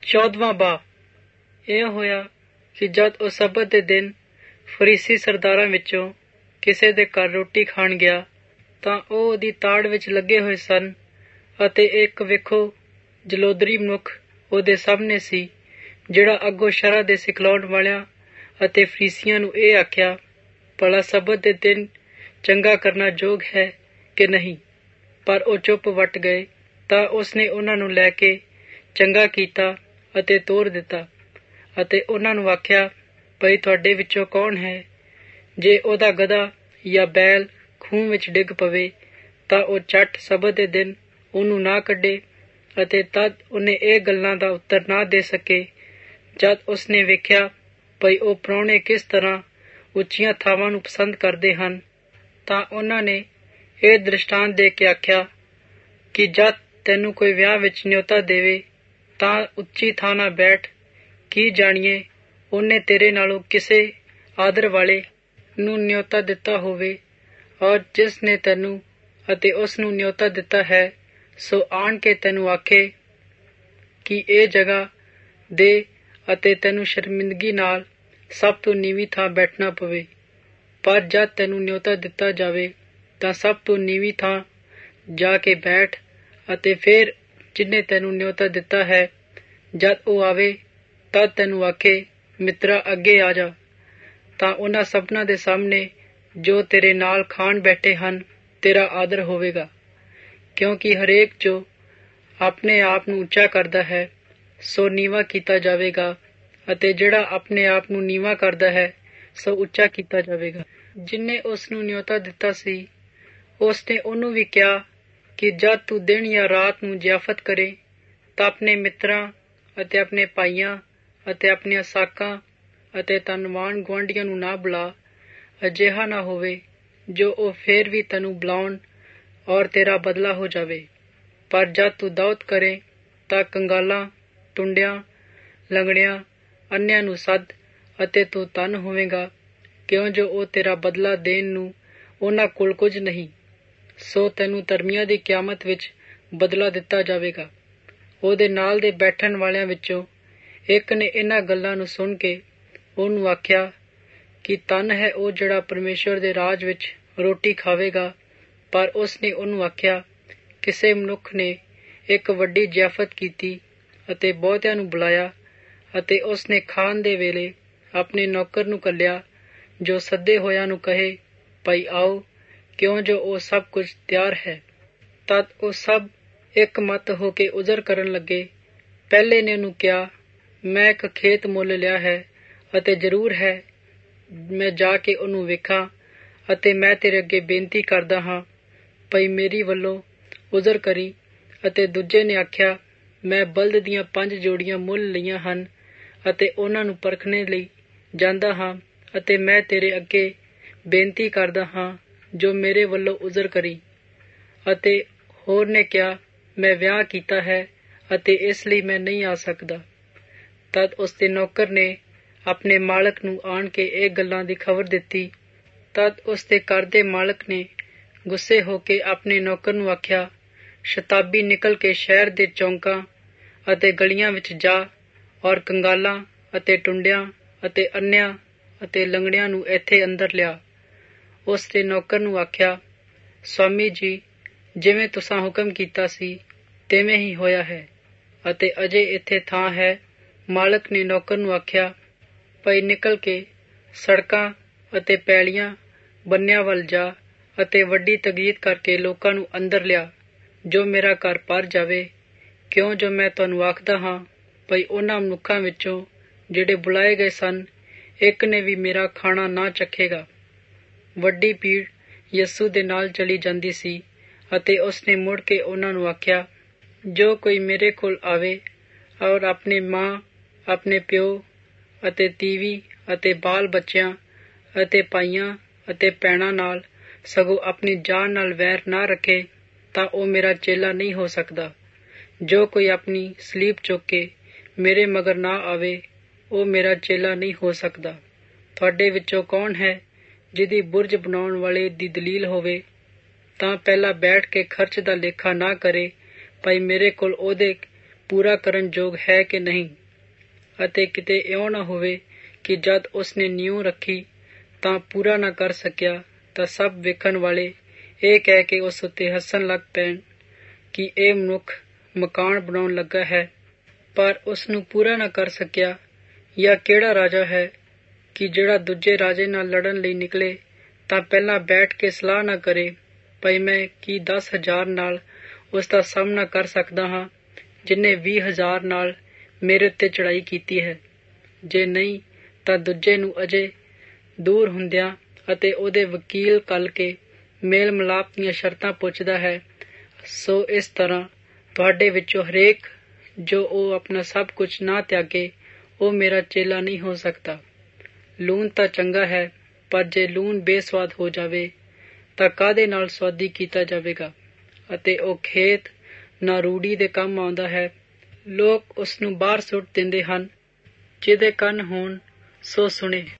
14ਵਾਂ ਬਾਬ। ਇਹ ਹੋਇਆ ਕਿ ਜਦ ਉਹ ਸਬਤ ਦੇ ਦਿਨ ਫਰੀਸੀ ਸਰਦਾਰਾਂ ਵਿੱਚੋਂ ਕਿਸੇ ਦੇ ਘਰ ਰੋਟੀ ਖਾਣ ਗਿਆ ਤਾਂ ਉਹ ਉਹਦੀ ਤਾੜ ਵਿੱਚ ਲੱਗੇ ਹੋਏ ਸਨ, ਅਤੇ ਇੱਕ ਵੇਖੋ ਜਲੋਦਰੀ ਮਨੁੱਖ ਉਹਦੇ ਸਾਹਮਣੇ ਸੀ, ਜਿਹੜਾ ਅੱਗੋਂ ਸ਼ਰ੍ਹਾ ਦੇ ਸਿਖਲਾਉਣ ਵਾਲਿਆਂ ਅਤੇ ਫਰੀਸੀਆਂ ਨੂੰ ਇਹ ਆਖਿਆ, ਭਲਾ ਸਬਤ ਦੇ ਦਿਨ ਚੰਗਾ ਕਰਨਾ ਯੋਗ ਹੈ ਕਿ ਨਹੀਂ। ਪਰ ਉਹ ਚੁੱਪ ਵੱਟ ਗਏ। ਤਾਂ ਉਸਨੇ ਉਹਨਾਂ ਨੂੰ ਲੈ ਕੇ ਚੰਗਾ ਕੀਤਾ ਅਤੇ ਤੋਰ ਦਿੱਤਾ, ਅਤੇ ਉਹਨਾਂ ਨੂੰ ਆਖਿਆ, ਭਈ ਤੁਹਾਡੇ ਵਿੱਚੋਂ ਕੌਣ ਹੈ, ਜੇ ਉਹਦਾ ਗਧਾ ਜਾਂ ਬੈਲ ਖੂਹ ਵਿੱਚ ਡਿੱਗ ਪਵੇ ਤਾਂ ਉਹ ਝੱਟ ਸਬਤ ਦੇ ਦਿਨ ਉਹਨੂੰ ਨਾ ਕੱਢੇ। ਅਤੇ ਤਦ ਉਹਨੇ ਇਹ ਗੱਲਾਂ ਦਾ ਉੱਤਰ ਨਾ ਦੇ ਸਕੇ। ਜਦ ਉਸਨੇ ਵੇਖਿਆ ਭਈ ਉਹ ਪ੍ਰਾਹੁਣੇ ਕਿਸ ਤਰ੍ਹਾਂ ਉੱਚੀਆਂ ਥਾਵਾਂ ਨੂੰ ਪਸੰਦ ਕਰਦੇ ਹਨ, ਤਾਂ ਉਹਨਾਂ ਨੇ ਇਹ ਦ੍ਰਿਸ਼ਟਾਂਤ ਦੇ ਕੇ ਆਖਿਆ ਕਿ ਜਦ ਤੈਨੂੰ ਕੋਈ ਵਿਆਹ ਵਿੱਚ ਨਿਉਤਾ ਦੇਵੇ ਤਾਂ ਉੱਚੀ ਥਾਂ ਨਾ ਬੈਠ। ਕੀ ਜਾਣੀਏ ਉਹਨੇ ਤੇਰੇ ਨਾਲੋਂ ਕਿਸੇ ਆਦਰ ਵਾਲੇ ਨੂੰ ਨਿਉਤਾ ਦਿੱਤਾ ਹੋਵੇ, ਔਰ ਜਿਸ ਨੇ ਤੈਨੂੰ ਅਤੇ ਉਸ ਨੂੰ ਨਿਉਤਾ ਦਿੱਤਾ ਹੈ ਸੋ ਆਣ ਕੇ ਤੈਨੂੰ ਆਖੇ ਕਿ ਇਹ ਜਗ੍ਹਾ ਦੇ, ਅਤੇ ਤੈਨੂੰ ਸ਼ਰਮਿੰਦਗੀ ਨਾਲ ਸਭ ਤੋਂ ਨੀਵੀਂ ਥਾਂ ਬੈਠਣਾ ਪਵੇ। ਪਰ ਜਦ ਤੈਨੂੰ ਨਿਉਤਾ ਦਿੱਤਾ ਜਾਵੇ ਤਾਂ ਸਭ ਤੋਂ ਨੀਵੀਂ ਥਾਂ ਜਾ ਕੇ ਬੈਠ, ਅਤੇ ਫਿਰ ਜਿਹਨੇ ਤੈਨੂੰ ਨਿਉਤਾ ਦਿੱਤਾ ਹੈ ਜਦ ਉਹ ਆਵੇ ਤਦ ਤੈਨੂੰ ਆਖੇ, ਮਿੱਤਰਾ ਅੱਗੇ ਆ ਜਾ। ਤਾਂ ਉਹਨਾਂ ਸਭਨਾਂ ਦੇ ਸਾਹਮਣੇ ਜੋ ਤੇਰੇ ਨਾਲ ਖਾਣ ਬੈਠੇ ਹਨ ਤੇਰਾ ਆਦਰ ਹੋਵੇਗਾ, ਕਿਉਂਕਿ ਹਰੇਕ ਜੋ ਆਪਣੇ ਆਪ ਨੂੰ ਉੱਚਾ ਕਰਦਾ ਹੈ ਸੋ ਨੀਵਾਂ ਕੀਤਾ ਜਾਵੇਗਾ, ਅਤੇ ਜਿਹੜਾ ਆਪਣੇ ਆਪ ਨੂੰ ਨੀਵਾਂ ਕਰਦਾ ਹੈ ਸੋ ਉੱਚਾ ਕੀਤਾ ਜਾਵੇਗਾ। ਜਿਹਨੇ ਉਸ ਨੂੰ ਨਿਉਤਾ ਦਿੱਤਾ ਸੀ ਉਸ ਨੇ ਉਹਨੂੰ ਵੀ ਕਿਹਾ ਕਿ ਜਦ ਤੂੰ ਦਿਨ ਜਾਂ ਰਾਤ ਨੂੰ ਜ਼ਿਆਫਤ ਕਰੇ ਤਾਂ ਆਪਣੇ ਮਿੱਤਰਾਂ ਅਤੇ ਆਪਣੇ ਭਾਈਆਂ ਅਤੇ ਆਪਣੀਆਂ ਸਾਕਾਂ ਅਤੇ ਧਨਵਾਨ ਗੁਆਂਢੀਆਂ ਨੂੰ ਨਾ ਬੁਲਾ। ਅਜਿਹਾ ਨਾ ਹੋਵੇ ਜੋ ਉਹ ਫੇਰ ਵੀ ਤੈਨੂੰ ਬੁਲਾਉਣ ਔਰ ਤੇਰਾ ਬਦਲਾ ਹੋ ਜਾਵੇ। ਪਰ ਜਦ ਤੂੰ ਦਾਉਤ ਕਰੇ ਤਾਂ ਕੰਗਾਲਾਂ, ਟੁੰਡਿਆਂ, ਲੰਗੜਿਆਂ, ਅੰਨਿਆਂ ਨੂੰ ਸੱਦ, ਅਤੇ ਤੂੰ ਧਨ ਹੋਵੇਗਾ, ਕਿਉਂ ਜੋ ਉਹ ਤੇਰਾ ਬਦਲਾ ਦੇਣ ਨੂੰ ਉਹਨਾਂ ਕੋਲ ਕੁਝ ਨਹੀਂ। ਸੋ ਤੈਨੂੰ ਧਰਮੀਆਂ ਦੀ ਕਿਆਮਤ ਵਿੱਚ ਬਦਲਾ ਦਿੱਤਾ ਜਾਵੇਗਾ। ਉਹਦੇ ਨਾਲ ਦੇ ਬੈਠਣ ਵਾਲਿਆਂ ਵਿੱਚੋਂ ਇੱਕ ਨੇ ਇਹਨਾਂ ਗੱਲਾਂ ਨੂੰ ਸੁਣ ਕੇ ਉਹਨੂੰ ਆਖਿਆ ਕਿ ਧਨ ਹੈ ਉਹ ਜਿਹੜਾ ਪਰਮੇਸ਼ਵਰ ਦੇ ਰਾਜ ਵਿੱਚ ਰੋਟੀ ਖਾਵੇਗਾ। ਪਰ ਉਸ ਨੇ ਉਹਨੂੰ ਆਖਿਆ, ਕਿਸੇ ਮਨੁੱਖ ਨੇ ਇੱਕ ਵੱਡੀ ਜ਼ਿਆਫਤ ਕੀਤੀ ਅਤੇ ਬਹੁਤਿਆਂ ਨੂੰ ਬੁਲਾਇਆ, ਅਤੇ ਉਸ ਨੇ ਖਾਣ ਦੇ ਵੇਲੇ ਆਪਣੇ ਨੌਕਰ ਨੂੰ ਘੱਲਿਆ ਜੋ ਸੱਦੇ ਹੋਇਆਂ ਨੂੰ ਕਹੇ, ਭਾਈ ਆਓ, ਕਿਉਂ ਜੋ ਉਹ ਸਭ ਕੁਝ ਤਿਆਰ ਹੈ। ਤਦ ਉਹ ਸਭ ਇੱਕ ਮਤ ਹੋ ਕੇ ਉਜ਼ਰ ਕਰਨ ਲੱਗੇ। ਪਹਿਲੇ ਨੇ ਉਹਨੂੰ ਕਿਹਾ, ਮੈਂ ਇੱਕ ਖੇਤ ਮੁੱਲ ਲਿਆ ਹੈ, ਅਤੇ ਜ਼ਰੂਰ ਹੈ ਮੈਂ ਜਾ ਕੇ ਉਹਨੂੰ ਵੇਖਾਂ, ਅਤੇ ਮੈਂ ਤੇਰੇ ਅੱਗੇ ਬੇਨਤੀ ਕਰਦਾ ਹਾਂ ਭਈ ਮੇਰੀ ਵੱਲੋਂ ਉਜ਼ਰ ਕਰੀ। ਅਤੇ ਦੂਜੇ ਨੇ ਆਖਿਆ, ਮੈਂ ਬਲਦ ਦੀਆਂ 5 ਜੋੜੀਆਂ ਮੁੱਲ ਲਈਆਂ ਹਨ, ਅਤੇ ਉਹਨਾਂ ਨੂੰ ਪਰਖਣੇ ਲਈ ਜਾਂਦਾ ਹਾਂ, ਅਤੇ ਮੈਂ ਤੇਰੇ ਅੱਗੇ ਬੇਨਤੀ ਕਰਦਾ ਹਾਂ ਜੋ ਮੇਰੇ ਵੱਲੋਂ ਉਜ਼ਰ ਕਰੀ। ਅਤੇ ਹੋਰ ਨੇ ਕਿਹਾ, ਮੈਂ ਵਿਆਹ ਕੀਤਾ ਹੈ ਅਤੇ ਇਸ ਲਈ ਮੈਂ ਨਹੀਂ ਆ ਸਕਦਾ। ਤਦ ਉਸਦੇ ਨੌਕਰ ਨੇ ਆਪਣੇ ਮਾਲਕ ਨੂੰ ਆਣ ਕੇ ਇਹ ਗੱਲਾਂ ਦੀ ਖਬਰ ਦਿੱਤੀ। ਤਦ ਉਸਦੇ ਘਰ ਦੇ ਮਾਲਕ ਨੇ ਗੁੱਸੇ ਹੋ ਕੇ ਆਪਣੇ ਨੌਕਰ ਨੂੰ ਆਖਿਆ, ਸ਼ਤਾਬੀ ਨਿਕਲ ਕੇ ਸ਼ਹਿਰ ਦੇ ਚੌਂਕਾਂ ਅਤੇ ਗਲੀਆਂ ਵਿੱਚ ਜਾ, ਔਰ ਕੰਗਾਲਾਂ ਅਤੇ ਟੁੰਡਿਆਂ ਅਤੇ ਅੰਨਿਆਂ ਅਤੇ ਲੰਗੜਿਆਂ ਨੂੰ ਇੱਥੇ ਅੰਦਰ ਲਿਆ। ਉਸਦੇ ਨੌਕਰ ਨੂੰ ਆਖਿਆ, ਸਵਾਮੀ ਜੀ, ਜਿਵੇਂ ਤੁਸਾਂ ਹੁਕਮ ਕੀਤਾ ਸੀ ਤਿਵੇਂ ਹੀ ਹੋਇਆ ਹੈ, ਅਤੇ ਅਜੇ ਇੱਥੇ ਥਾਂ ਹੈ। ਮਾਲਕ ਨੇ ਨੌਕਰ ਨੂੰ ਆਖਿਆ, ਭਈ ਨਿਕਲ ਕੇ ਸੜਕਾਂ ਅਤੇ ਪੈਲੀਆਂ ਬੰਨਿਆਂ ਵੱਲ ਜਾ, ਅਤੇ ਵੱਡੀ ਤਗੀਤ ਕਰਕੇ ਲੋਕਾਂ ਨੂੰ ਅੰਦਰ ਲਿਆ, ਜੋ ਮੇਰਾ ਘਰ ਭਰ ਜਾਵੇ। ਕਿਉਂ ਜੋ ਮੈਂ ਤੁਹਾਨੂੰ ਆਖਦਾ ਹਾਂ ਭਈ ਉਹਨਾਂ ਮਨੁੱਖਾਂ ਵਿੱਚੋਂ ਜਿਹੜੇ ਬੁਲਾਏ ਗਏ ਸਨ ਇੱਕ ਨੇ ਵੀ ਮੇਰਾ ਖਾਣਾ ਨਾ ਚਖੇਗਾ। ਵੱਡੀ ਭੀੜ ਯਿਸੂ ਦੇ ਨਾਲ ਚਲੀ ਜਾਂਦੀ ਸੀ, ਅਤੇ ਉਸਨੇ ਮੁੜ ਕੇ ਉਹਨਾਂ ਨੂੰ ਆਖਿਆ, ਜੋ ਕੋਈ ਮੇਰੇ ਕੋਲ ਆਵੇ ਔਰ ਆਪਣੇ ਮਾਂ, ਆਪਣੇ ਪਿਓ ਅਤੇ ਤੀਵੀ ਅਤੇ ਬਾਲ ਬੱਚਿਆਂ ਅਤੇ ਭਾਈਆਂ ਅਤੇ ਭੈਣਾਂ ਨਾਲ, ਸਗੋਂ ਆਪਣੀ ਜਾਨ ਨਾਲ ਵੈਰ ਨਾ ਰੱਖੇ ਤਾਂ ਉਹ ਮੇਰਾ ਚੇਲਾ ਨਹੀਂ ਹੋ ਸਕਦਾ। ਜੋ ਕੋਈ ਆਪਣੀ ਸਲੀਬ ਚੁੱਕ ਕੇ ਮੇਰੇ ਮਗਰ ਨਾ ਆਵੇ ਉਹ ਮੇਰਾ ਚੇਲਾ ਨਹੀਂ ਹੋ ਸਕਦਾ। ਤੁਹਾਡੇ ਵਿੱਚੋਂ ਕੌਣ ਹੈ ਜਿਹਦੀ ਬੁਰਜ ਬਣਾਉਣ ਵਾਲੇ ਦੀ ਦਲੀਲ ਹੋਵੇ ਤਾਂ ਪਹਿਲਾਂ ਬੈਠ ਕੇ ਖਰਚ ਦਾ ਲੇਖਾ ਨਾ ਕਰੇ, ਭਾਈ ਮੇਰੇ ਕੋਲ ਉਹਦੇ ਪੂਰਾ ਕਰਨ ਯੋਗ ਹੈ ਕਿ ਨਹੀਂ, ਅਤੇ ਕਿਤੇ ਇਉਂ ਨਾ ਹੋਵੇ ਕਿ ਜਦ ਉਸਨੇ ਨਿਊ ਰੱਖੀ ਤਾਂ ਪੂਰਾ ਨਾ ਕਰ ਸਕਿਆ ਤਾਂ ਸਭ ਵੇਖਣ ਵਾਲੇ ਇਹ ਕਹਿ ਕੇ ਉਸ ਉੱਤੇ ਹੱਸਣ ਲੱਗ ਪੈਣ ਕਿ ਇਹ ਮਨੁੱਖ ਮਕਾਨ ਬਣਾਉਣ ਲੱਗਾ ਹੈ ਪਰ ਉਸ ਨੂੰ ਪੂਰਾ ਨਾ ਕਰ ਸਕਿਆ। ਜਾਂ ਕਿਹੜਾ ਰਾਜਾ ਹੈ ਕਿ ਜਿਹੜਾ ਦੂਜੇ ਰਾਜੇ ਨਾਲ ਲੜਨ ਲਈ ਨਿਕਲੇ ਤਾਂ ਪਹਿਲਾਂ ਬੈਠ ਕੇ ਸਲਾਹ ਨਾ ਕਰੇ ਭਈ ਮੈਂ ਕੀ 10,000 ਨਾਲ ਉਸ ਦਾ ਸਾਹਮਣਾ ਕਰ ਸਕਦਾ ਹਾਂ ਜਿਹਨੇ 20,000 ਨਾਲ ਮੇਰੇ ਉੱਤੇ ਚੜ੍ਹਾਈ ਕੀਤੀ ਹੈ। ਜੇ ਨਹੀਂ ਤਾਂ ਦੂਜੇ ਨੂੰ ਅਜੇ ਦੂਰ ਹੁੰਦਿਆਂ ਅਤੇ ਉਹਦੇ ਵਕੀਲ ਘੱਲ ਕੇ ਮੇਲ ਮਿਲਾਪ ਦੀਆਂ ਸ਼ਰਤਾਂ ਪੁੱਛਦਾ ਹੈ। ਸੋ ਇਸ ਤਰ੍ਹਾਂ ਤੁਹਾਡੇ ਵਿੱਚੋਂ ਹਰੇਕ ਜੋ ਉਹ ਆਪਣਾ ਸਭ ਕੁਝ ਨਾ ਤਿਆਗੇ ਉਹ ਮੇਰਾ ਚੇਲਾ ਨਹੀਂ ਹੋ ਸਕਦਾ। ਲੂਣ ਤਾਂ ਚੰਗਾ ਹੈ ਪਰ ਜੇ ਲੂਣ ਬੇਸਵਾਦ ਹੋ ਜਾਵੇ ਤਾਂ ਕਾਹਦੇ ਨਾਲ ਸੁਆਦੀ ਕੀਤਾ ਜਾਵੇਗਾ। ਅਤੇ ਉਹ ਖੇਤ ਨਾ ਰੂੜੀ ਦੇ ਕੰਮ ਆਉਂਦਾ ਹੈ। ਲੋਕ ਉਸ ਨੂੰ ਬਾਹਰ ਸੁੱਟ ਦਿੰਦੇ ਹਨ। ਜਿਹਦੇ ਕੰਨ ਹੋਣ ਸੋ ਸੁਣੇ।